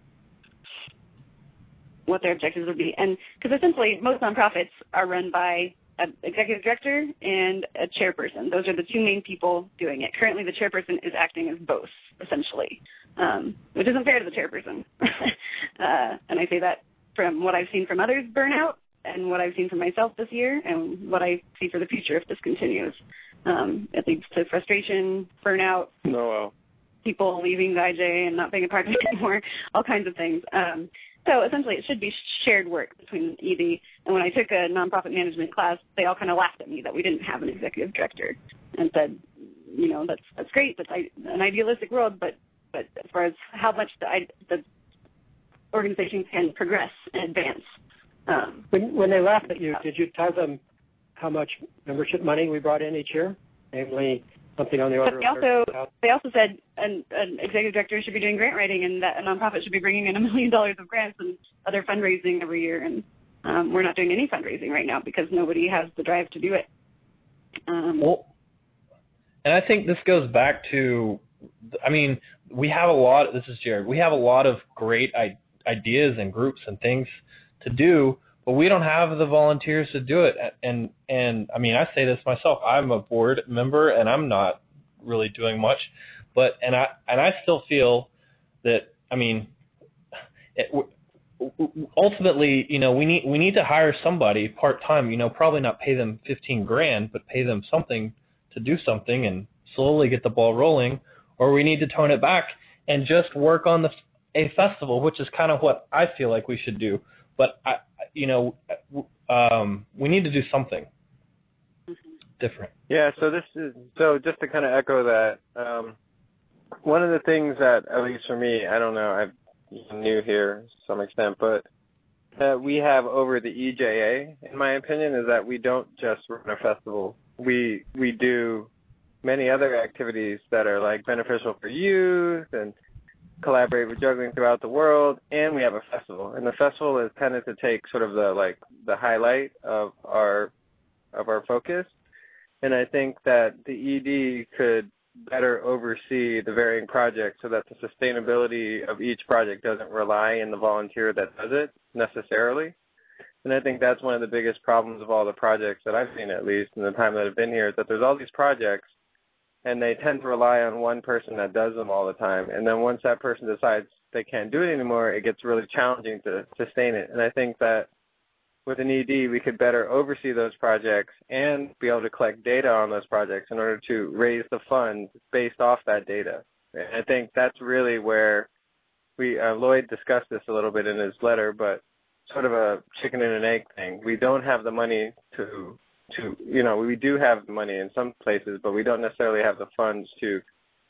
what their objectives would be, and because essentially most nonprofits are run by an executive director and a chairperson. Those are the two main people doing it. Currently, the chairperson is acting as both, essentially, um, which isn't fair to the chairperson. uh, and I say that from what I've seen from others burn out and what I've seen from myself this year and what I see for the future if this continues. Um, it leads to frustration, burnout, no, well. people leaving the I J A and not being a part of it anymore, all kinds of things. Um, So essentially, it should be shared work between E D. And when I took a nonprofit management class, they all kind of laughed at me that we didn't have an executive director, and said, you know, that's that's great, that's an idealistic world, but but as far as how much the the organization can progress and advance. Um, when when they laughed at you, did you tell them how much membership money we brought in each year, namely something on the order but they of also they also said an, an executive director should be doing grant writing and that a nonprofit should be bringing in a million dollars of grants and other fundraising every year. And um, we're not doing any fundraising right now because nobody has the drive to do it. Um, well, and I think this goes back to, I mean, we have a lot. This is Jared. We have a lot of great I- ideas and groups and things to do, but we don't have the volunteers to do it. And, and I mean, I say this myself. I'm a board member, and I'm not really doing much. But and I and I still feel that, I mean, it, ultimately, you know, we need we need to hire somebody part-time, you know, probably not pay them fifteen grand, but pay them something to do something and slowly get the ball rolling, or we need to tone it back and just work on the a festival, which is kind of what I feel like we should do. But I, you know, um, we need to do something different. Yeah. So this is so just to kind of echo that. Um, one of the things that, at least for me, I don't know, I'm new here to some extent, but that we have over the E J A, in my opinion, is that we don't just run a festival. We we do many other activities that are like beneficial for youth and collaborate with juggling throughout the world, and we have a festival. And the festival has tended to take sort of the like the highlight of our of our focus. And I think that the E D could better oversee the varying projects so that the sustainability of each project doesn't rely on the volunteer that does it necessarily. And I think that's one of the biggest problems of all the projects that I've seen, at least in the time that I've been here, is that there's all these projects and they tend to rely on one person that does them all the time. And then once that person decides they can't do it anymore, it gets really challenging to sustain it. And I think that with an E D, we could better oversee those projects and be able to collect data on those projects in order to raise the funds based off that data. And I think that's really where we, uh, Lloyd discussed this a little bit in his letter, but sort of a chicken and an egg thing. We don't have the money to, to, you know, we do have the money in some places, but we don't necessarily have the funds to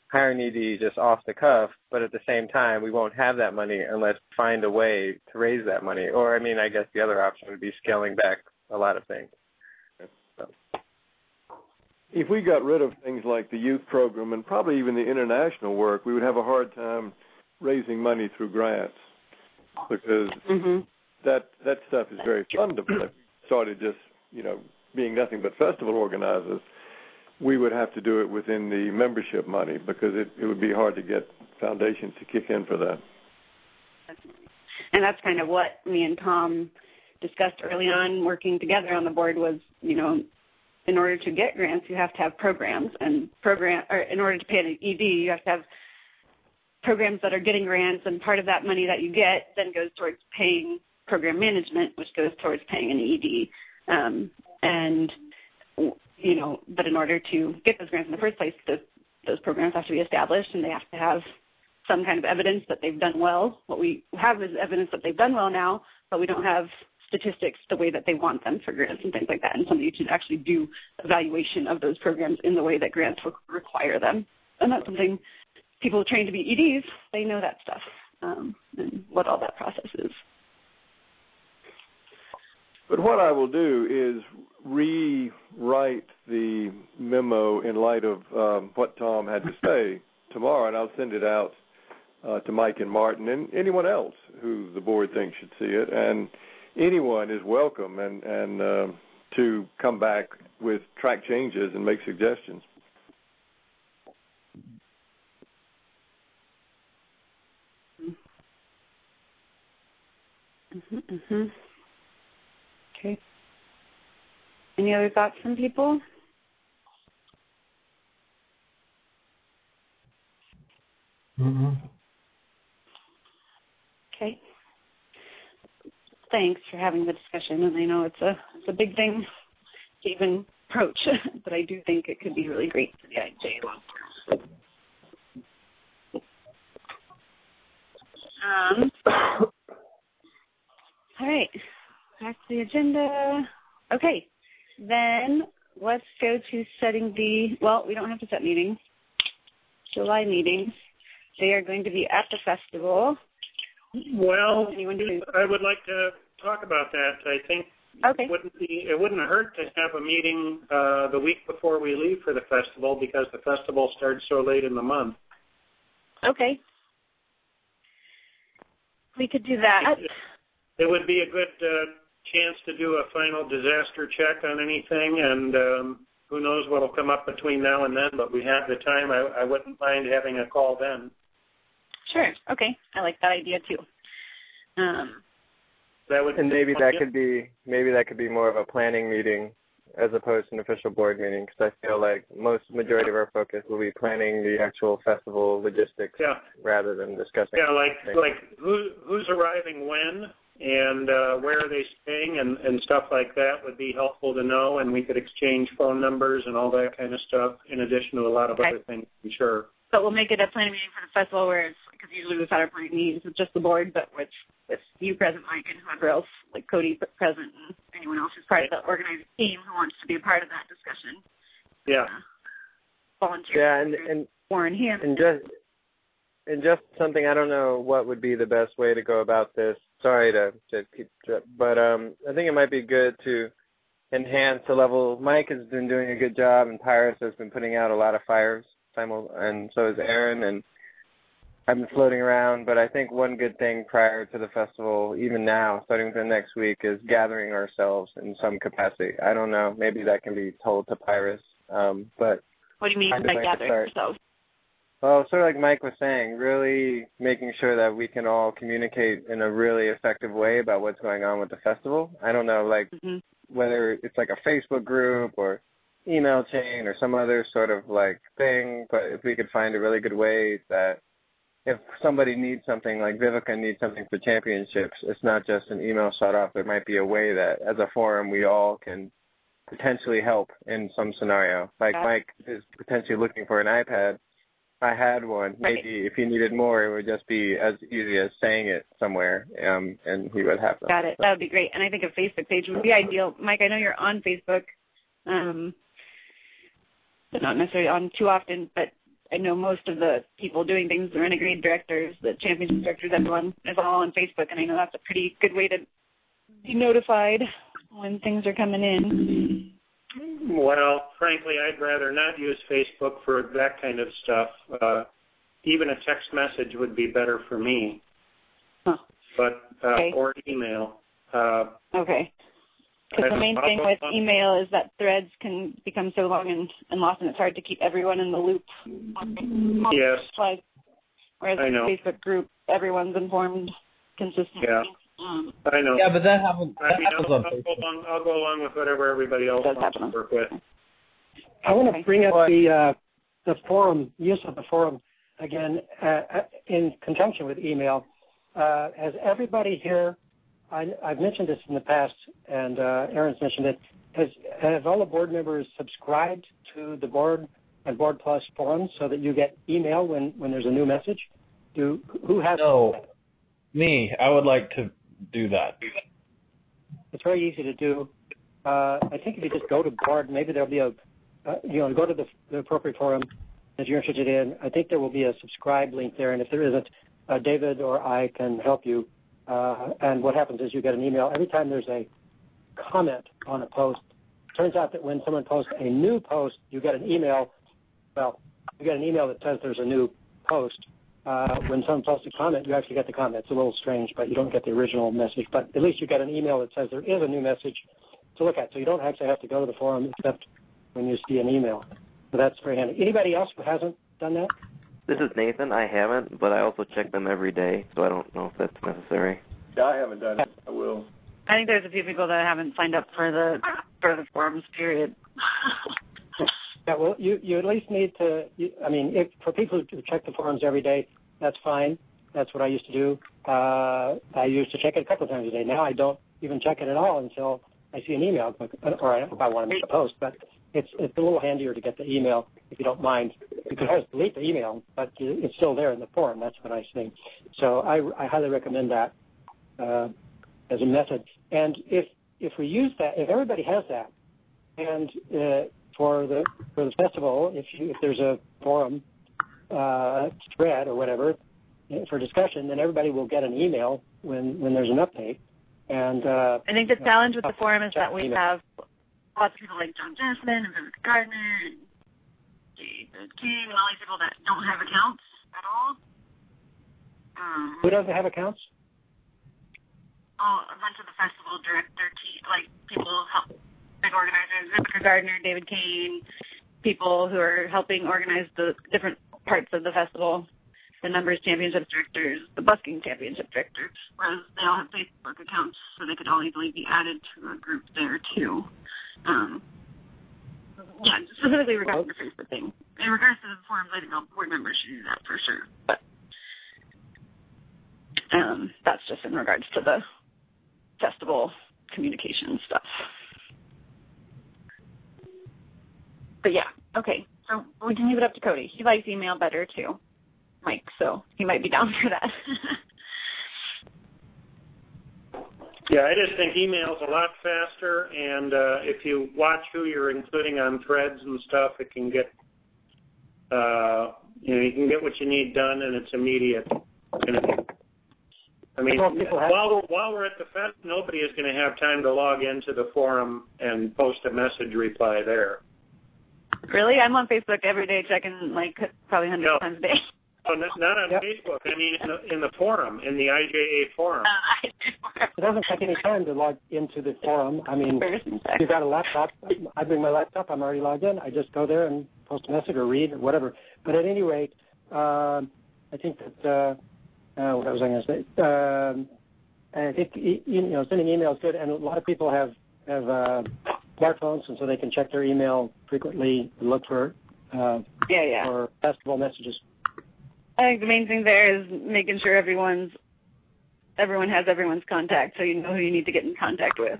hire an E D just off the cuff, but at the same time, we won't have that money unless we find a way to raise that money. Or, I mean, I guess the other option would be scaling back a lot of things. So. If we got rid of things like the youth program and probably even the international work, we would have a hard time raising money through grants because mm-hmm. that that stuff is very fundamental. If we started just, you know, being nothing but festival organizers, we would have to do it within the membership money because it, it would be hard to get foundations to kick in for that. And that's kind of what me and Tom discussed early on working together on the board was, you know, in order to get grants, you have to have programs, and program, or in order to pay an E D, you have to have programs that are getting grants, and part of that money that you get then goes towards paying program management, which goes towards paying an E D. Um, and, you know, but in order to get those grants in the first place, those, those programs have to be established, and they have to have some kind of evidence that they've done well. What we have is evidence that they've done well now, but we don't have statistics the way that they want them for grants and things like that, and somebody should actually do evaluation of those programs in the way that grants re- require them. And that's something people trained to be E Ds, they know that stuff, um, and what all that process is. But what I will do is rewrite the memo in light of um, what Tom had to say tomorrow, and I'll send it out uh, to Mike and Martin and anyone else who the board thinks should see it. And anyone is welcome and, and uh, to come back with track changes and make suggestions. Mm-hmm, mm-hmm. Okay. Any other thoughts from people? Mm-hmm. Okay. Thanks for having the discussion, and I know it's a it's a big thing to even approach, but I do think it could be really great for the I J long term. Um, all right, back to the agenda. Okay, then let's go to setting the, well, we don't have to set meetings, July meetings. They are going to be at the festival. Well, I would like to talk about that. I think okay. it wouldn't be, it wouldn't hurt to have a meeting uh, the week before we leave for the festival because the festival starts so late in the month. Okay. We could do that. It, it would be a good uh, chance to do a final disaster check on anything, and um, who knows what will come up between now and then, but we have the time. I, I wouldn't mind having a call then. Sure. Okay. I like that idea too. Um, that would, and maybe that could be maybe that could be more of a planning meeting as opposed to an official board meeting, because I feel like most majority of our focus will be planning the actual festival logistics yeah. rather than discussing. Yeah, like things. like who who's arriving when and uh, where are they staying and, and stuff like that would be helpful to know, and we could exchange phone numbers and all that kind of stuff in addition to a lot of okay. other things, I'm sure. But we'll make it a planning meeting for the festival where it's, because usually we've had our planning meetings with just the board, but with, with you present, Mike, and whoever else, like Cody present, and anyone else who's part of the organizing team who wants to be a part of that discussion. Yeah. Uh, volunteer. Yeah, and, and, Warren Ham. and just and just something, I don't know what would be the best way to go about this. Sorry to, to keep, but um, I think it might be good to enhance the level. Mike has been doing a good job, and Pyrus has been putting out a lot of fires. And so is Aaron, and I've been floating around. But I think one good thing prior to the festival, even now, starting with the next week, is gathering ourselves in some capacity. I don't know. Maybe that can be told to Pyrus. Um, but what do you mean by gathering ourselves? Well, sort of like Mike was saying, really making sure that we can all communicate in a really effective way about what's going on with the festival. I don't know, like mm-hmm. whether it's like a Facebook group or email chain or some other sort of like thing, but if we could find a really good way that if somebody needs something, like Vivica needs something for championships, it's not just an email shut off. There might be a way that as a forum we all can potentially help in some scenario. Like Mike is potentially looking for an iPad. I had one. Maybe if he needed more, it would just be as easy as saying it somewhere, um, and he would have them. Got it. That would be great. And I think a Facebook page would be ideal. Mike, I know you're on Facebook. Um, but not necessarily on too often, but I know most of the people doing things, the Renegade directors, the championship directors, everyone is all on Facebook, and I know that's a pretty good way to be notified when things are coming in. Well, frankly, I'd rather not use Facebook for that kind of stuff. Uh, even a text message would be better for me. Huh. But uh, okay. Or email. Uh, okay. Because the main thing with email is that threads can become so long and, and lost, and it's hard to keep everyone in the loop. Yes. Whereas I know. the Facebook group, everyone's informed consistently. Yeah. Um, I know. Yeah, but that happens, that I mean, happens I'll, on I'll, Facebook. go along, I'll go along with whatever everybody else wants to work with. I want to bring up the uh, the forum, use of the forum again uh, in conjunction with email. Uh, has everybody here, I, I've mentioned this in the past, and uh, Aaron's mentioned it, has, have all the board members subscribed to the Board and Board Plus forums so that you get email when, when there's a new message? Do Who has No, that? Me. I would like to do that. It's very easy to do. Uh, I think if you just go to board, maybe there'll be a, uh, you know, go to the, the appropriate forum that you're interested in. I think there will be a subscribe link there, and if there isn't, uh, David or I can help you. Uh, and what happens is you get an email every time there's a comment on a post. It turns out that when someone posts a new post, you get an email. Well, you get an email that says there's a new post. Uh, when someone posts a comment, you actually get the comment. It's a little strange, but you don't get the original message. But at least you get an email that says there is a new message to look at. So you don't actually have to go to the forum except when you see an email. So that's very handy. Anybody else who hasn't done that? This is Nathan. I haven't, but I also check them every day, so I don't know if that's necessary. Yeah, I haven't done it. I will. I think there's a few people that haven't signed up for the for the forums, period. Yeah, well, you, you at least need to, you, I mean, if, for people who check the forums every day, that's fine. That's what I used to do. Uh, I used to check it a couple of times a day. Now I don't even check it at all until I see an email, or if I want to make a post. But it's it's a little handier to get the email if you don't mind. You can always delete the email, but it's still there in the forum. That's what I think. So I, I highly recommend that uh, as a method. And if if we use that, if everybody has that, and uh, for the for the festival, if you, if there's a forum uh, thread or whatever for discussion, then everybody will get an email when, when there's an update. And uh, I think the challenge with the forum is that we have lots of people like John Jessamine and Vivica Gardner and David King and all these people that don't have accounts at all. Um, Who doesn't have accounts? Oh, a bunch of the festival director, like people help, big organizers, Vivica Gardner, David Kane, people who are helping organize the different parts of the festival, the Numbers Championship directors, the Busking Championship director, whereas they all have Facebook accounts, so they could all easily be added to a group there, too. Um, yeah, specifically regarding the Facebook thing. In regards to the forums, I think all board members should do that for sure. But um, that's just in regards to the festival communication stuff. But yeah, okay. So we can leave it up to Cody. He likes email better too, Mike, so he might be down for that. Yeah, I just think email's a lot faster, and uh, if you watch who you're including on threads and stuff, it can get, uh, you know, you can get what you need done, and it's immediate. And it, I mean, while we're, while we're at the fest, nobody is going to have time to log into the forum and post a message reply there. Really? I'm on Facebook every day checking, like, probably hundreds of times a day. Oh, not, not on yep. Facebook. I mean, in the, in the forum, in the I J A forum. It doesn't take any time to log into the forum. I mean, if you've got a laptop, I bring my laptop, I'm already logged in. I just go there and post a message or read or whatever. But at any rate, uh, I think that, uh, uh, what was I going to say? Um, I think, you know, sending email is good, and a lot of people have, have uh, smartphones, and so they can check their email frequently and look for, uh, yeah, yeah. for festival messages. I think the main thing there is making sure everyone's everyone has everyone's contact, so you know who you need to get in contact with.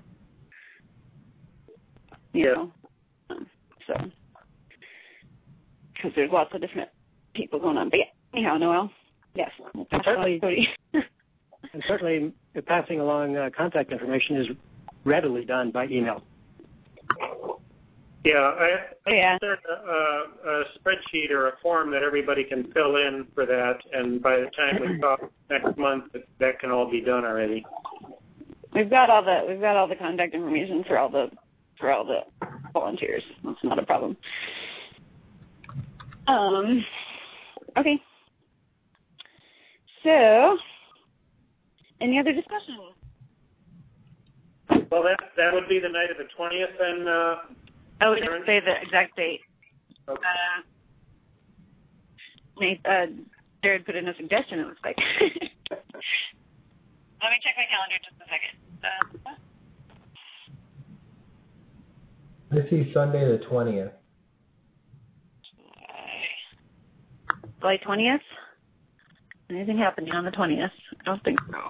You know, um, so because there's lots of different people going on. But yeah, anyhow, Noel, yes, and certainly, and certainly, passing along uh, contact information is readily done by email. Yeah, I, I Yeah. sent a, a, a spreadsheet or a form that everybody can fill in for that, and by the time we talk next month, that, that can all be done already. We've got all the we've got all the contact information for all the for all the volunteers. That's not a problem. Um. Okay. So, any other discussion? Well, that that would be the night of the twentieth, and uh, Oh, we didn't say the exact date. okay. Uh, Nate, uh, Jared put in a suggestion, it looks like. Let me check my calendar just a second. Uh, I see Sunday the twentieth. July twentieth? Anything happening on the twentieth? I don't think so.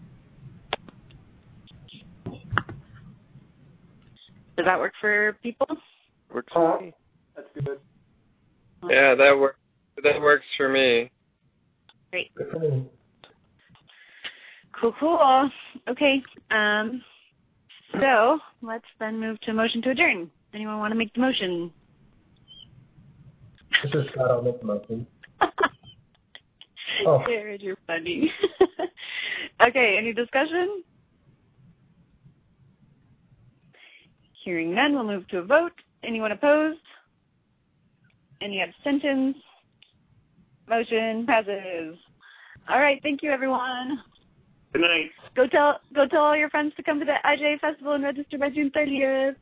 Does that work for people? Works for me. That's good. Yeah, that works. That works for me. Great. Good for me. Cool, cool. Okay. Um, so let's then move to motion to adjourn. Anyone want to make the motion? This is Scott. I'll make the motion. Oh. Jared, you're funny. Okay, any discussion? Hearing none, we'll move to a vote. Anyone opposed? Any abstentions? Motion passes. All right, thank you, everyone. Good night. Go tell go tell all your friends to come to the I J A Festival and register by June thirtieth.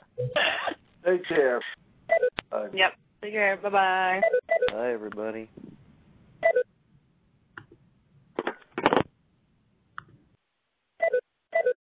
Take care. Bye. Yep. Take care. Bye-bye. Bye, everybody.